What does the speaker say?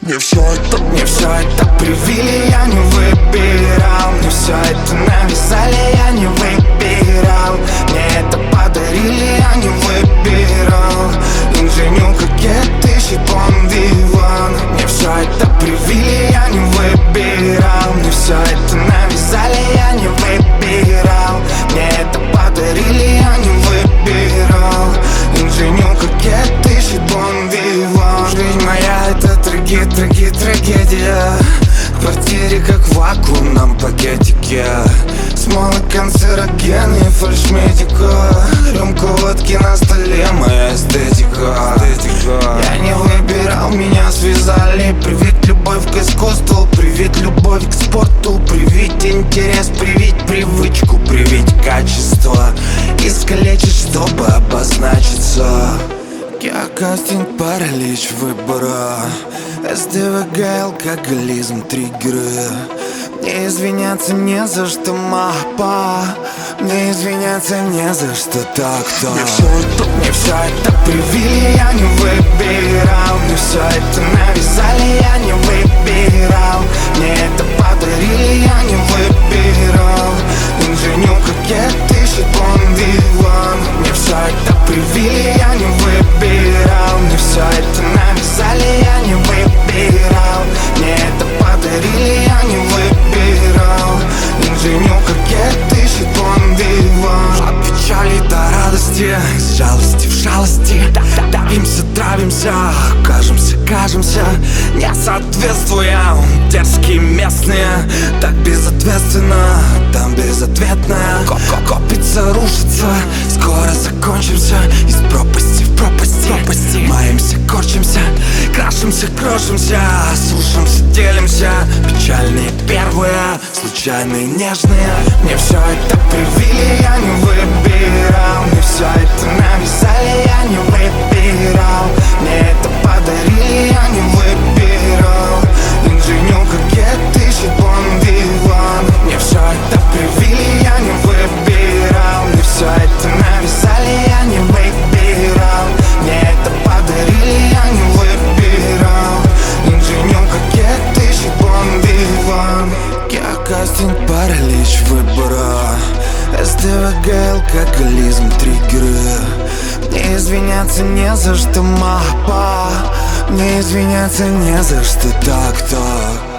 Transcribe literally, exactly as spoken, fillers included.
Мне все это, мне все это привили, я не выбирал. Мне все это навязали, я не выбирал. Мне это подарили, я не выбирал. Инженю, кокет, ищет Бон Виван. Мне все это привили, я не выбирал. Мне все это навязали, я не выбирал. Мне это подарили, я не выбирал. Инженю, кокет, ищет Бон Виван. Жизнь моя это траги, траги, трагедия. В квартире как в вакуумном пакетике. Смола, канцерогены, фальшмедика. Рюмка водки на столе, моя эстетика. Я не выбирал, меня связали. Привить любовь к искусству, привить любовь к спорту, привить интерес, привить привычку, привить качество. Искалечить, чтобы обозначиться. Геокастинг, паралич выбора. СДВГ, алкоголизм, триггеры. Мне извиняться не за что, мапа. Мне извиняться не за что, так-то. Мне все это, мне все это привили, я не выбирал. Мне все это навязали, я не выбирал. Мне это подарили, я не выбирал. Инженю, кокет, ищет Бон Виван. Мне все это привили, я не выбирал. Мне все это навязали, я не выбирал. Мне это подарили, я не выбирал. Инженю, кокет, ищет Бон Виван. От печали до радости, с жалости в жалости. Давимся, травимся, кажемся, кажемся, не соответствуем. Дерзкие местные, так безответственно, там безответная. Копится, рушится, скоро закончимся. Из пропасти в пропасти, пропасти. Маемся, корчимся, крашимся, крошимся, сушимся, делимся. Печальные первые, случайные, нежные. Мне все это привили, я не выбирал. Мне все это навязали, я не выбирал. Мне это подарили, я не выбирал. Инженю, кокет, ищет Бон Виван. Мне все это привили, я не выбирал. Мне все это навязали, я не выбирал. Мне это подарили, я не выбирал. Инженю, кокет, ищет Бон Виван. Геокастинг, паралич выбора. СДВГ, алкоголизм, триггеры. Мне извиняться не за что, мапа. Мне извиняться не за что, так-то.